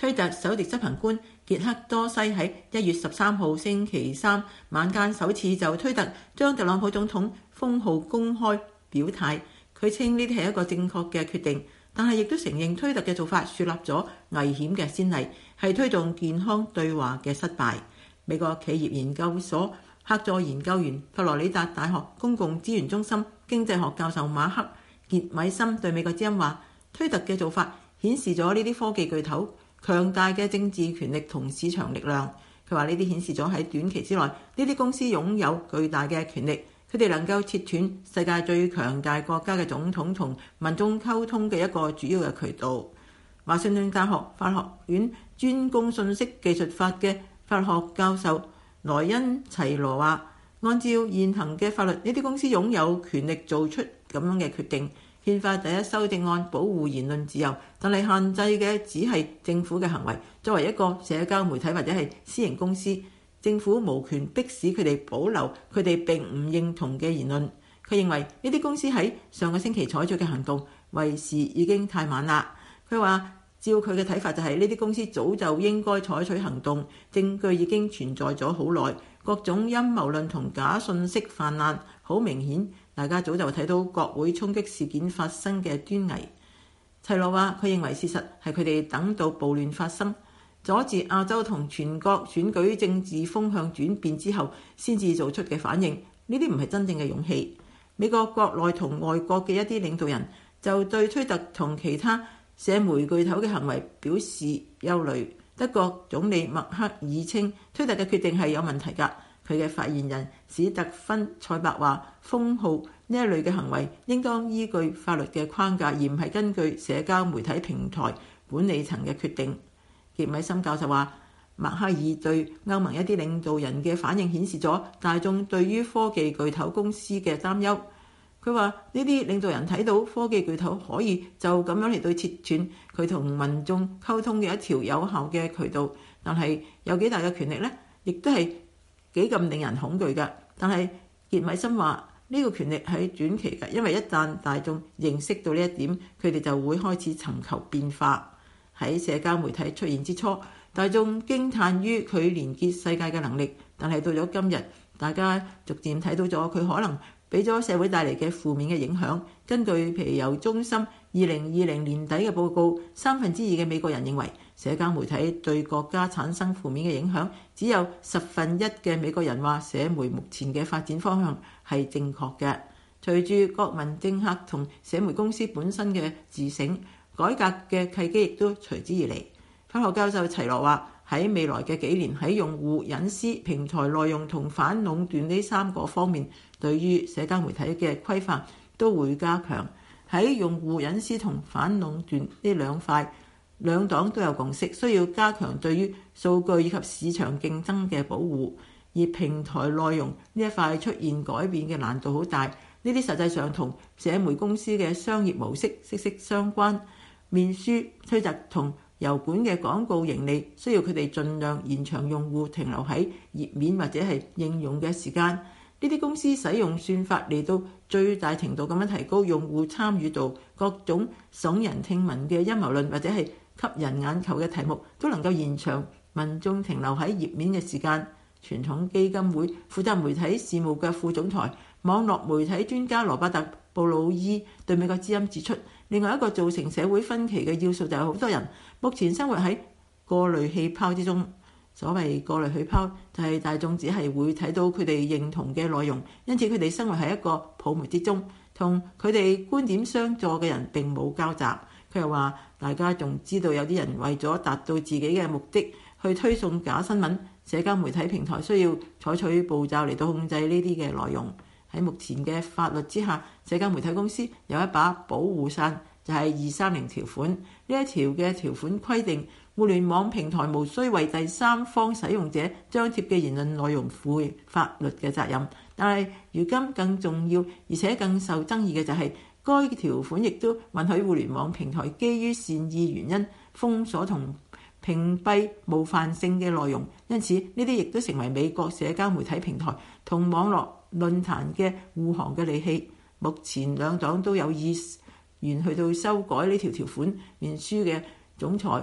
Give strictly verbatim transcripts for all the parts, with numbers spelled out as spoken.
推特首席執行官傑克多西喺一月十三號星期三晚間首次就推特將特朗普總統封號公開表態，佢稱呢啲係一個正確嘅決定，但係亦都承認推特嘅做法樹立咗危險嘅先例，係推動健康對話嘅失敗。美國企業研究所客座研究員、佛羅里達大學公共資源中心經濟學教授馬克傑米森對美國之音話，推特嘅做法顯示咗呢啲科技巨頭強大嘅政治權力同市場力量。佢話呢啲顯示咗喺短期之內，呢啲公司擁有巨大嘅權力，佢哋能夠切斷世界最強大國家嘅總統同民眾溝通嘅一個主要嘅渠道。華盛頓大學法學院專攻信息技術法嘅法學教授萊恩齊羅話，按照現行嘅法律，呢啲公司擁有權力做出咁樣嘅決定。憲法第一修正案保護言論自由，但係限制嘅只係政府嘅行為。作為一個社交媒體或者係私營公司，政府無權迫使佢哋保留佢哋並唔認同嘅言論。佢認為呢啲公司喺上個星期採取嘅行動為時已經太晚啦。佢話照佢嘅睇法就係呢啲公司早就應該採取行動，證據已經存在咗好耐，各種陰謀論同假信息泛濫，好明顯大家早就睇到國會衝擊事件發生嘅端倪。齊羅話佢認為事實係佢哋等到暴亂發生，阻止亞洲同全國選舉政治風向轉變之後先至做出嘅反應。呢啲唔係真正嘅勇氣。美國國內同外國嘅一啲領導人就對推特同其他社媒巨頭嘅行為表示憂慮。德國總理默克爾稱推特嘅決定係有問題㗎。佢嘅發言人史特芬塞伯話，封號呢一類嘅行為應當依據法律嘅框架，而唔係根據社交媒體平台管理層嘅決定。傑米森教授話，默克爾對歐盟一啲領導人嘅反應顯示咗大眾對於科技巨頭公司嘅擔憂。佢話呢啲領導人睇到科技巨頭可以就咁樣嚟到切斷佢同民眾溝通嘅一條有效嘅渠道，但係有幾大嘅權力呢？亦都係幾咁令人恐懼㗎。但係傑米森話呢個權力係短期㗎，因為一旦大眾認識到呢一點，佢哋就會開始尋求變化。喺社交媒體出現之初，大眾驚歎於佢連結世界嘅能力，但係到咗今日，大家逐漸睇到咗佢可能俾咗社會帶嚟嘅負面嘅影響。根據皮尤中心二零二零年底嘅報告，三分之二嘅美國人認為社交媒體對國家產生負面嘅影響，只有十分一嘅美國人話社媒目前嘅發展方向係正確嘅。隨住國民政客同社媒公司本身嘅自省，改革嘅契機亦都隨之而嚟。法學教授齊羅話，喺未來嘅幾年，喺用戶隱私、平台內容同反壟斷呢三個方面，對於社交媒體嘅規範都會加強。喺用戶隱私同反壟斷呢兩塊，兩黨都有共識，需要加強對於數據以及市場競爭嘅保護。而平台內容呢一塊出現改變嘅難度好大，呢啲實際上同社媒公司嘅商業模式息息相關。面書、推特同油管嘅廣告盈利需要佢哋盡量延長用戶停留喺頁面或者係應用嘅時間。呢啲公司使用算法嚟到最大程度咁樣提高用戶參與度，各種聳人聽聞嘅陰謀論或者係吸引眼球嘅題目都能夠延長民眾停留喺頁面嘅時間。傳統基金會負責媒體事務嘅副總裁、網絡媒體專家羅伯特·布魯伊對美國之音指出，另外一個造成社會分歧嘅要素就係好多人目前生活喺過濾氣泡之中。所謂過濾氣泡就係大眾只係會睇到佢哋認同嘅內容，因此佢哋生活喺一個泡沫之中，同佢哋觀點相左嘅人並冇交集。佢又話，大家仲知道有啲人為咗達到自己嘅目的去推送假新聞，社交媒體平台需要採取步驟嚟到控制呢啲嘅內容。喺目前嘅法律之下，社交媒體公司有一把保護傘，就係二三零條款。呢一條嘅條款規定，互聯網平台無需為第三方使用者張貼嘅言論內容負法律嘅責任。但係如今更重要而且更受爭議嘅就係、是，該條款亦都允許互聯網平台基於善意原因封鎖同屏蔽冒犯性嘅內容。因此呢啲亦都成為美國社交媒體平台同網絡論壇嘅護航嘅利器。目前兩黨都有意願去到修改呢條條款。面書嘅總裁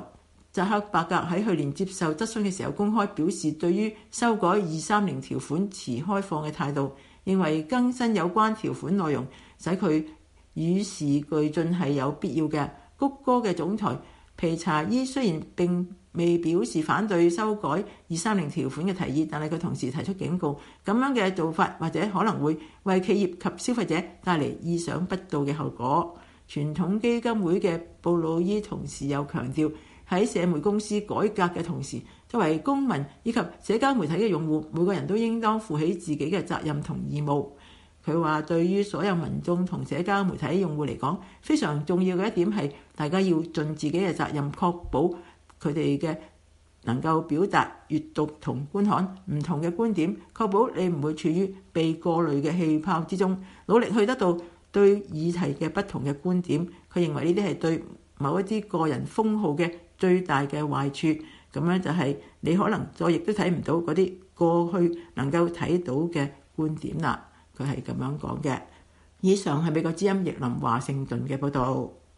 扎克伯格喺去年接受質詢嘅時候公開表示，對於修改二三零條款持開放嘅態度，認為更新有關條款內容使佢與時俱進係有必要嘅。谷歌嘅總裁皮查伊雖然並未表示反對修改二三零條款嘅提議，但係佢同時提出警告，咁樣嘅做法或者可能會為企業及消費者帶嚟意想不到嘅後果。傳統基金會嘅布魯伊同時又強調，喺社媒公司改革嘅同時，作為公民以及社交媒體嘅用戶，每個人都應當負起自己嘅責任同義務。佢話對於所有民眾同社交媒體用戶嚟講，非常重要嘅一點係大家要盡自己嘅責任，確保佢哋嘅能夠表達、閱讀同觀看唔同嘅觀點，確保你唔會處於被過濾嘅氣泡之中，努力去得到對議題嘅不同嘅觀點。佢認為呢啲係對某一啲個人封號嘅最大嘅壞處。咁樣就係你可能再亦都睇唔到嗰啲過去能夠睇到嘅觀點啦。佢係咁樣講嘅。以上係美國之音葉林華盛頓嘅報導。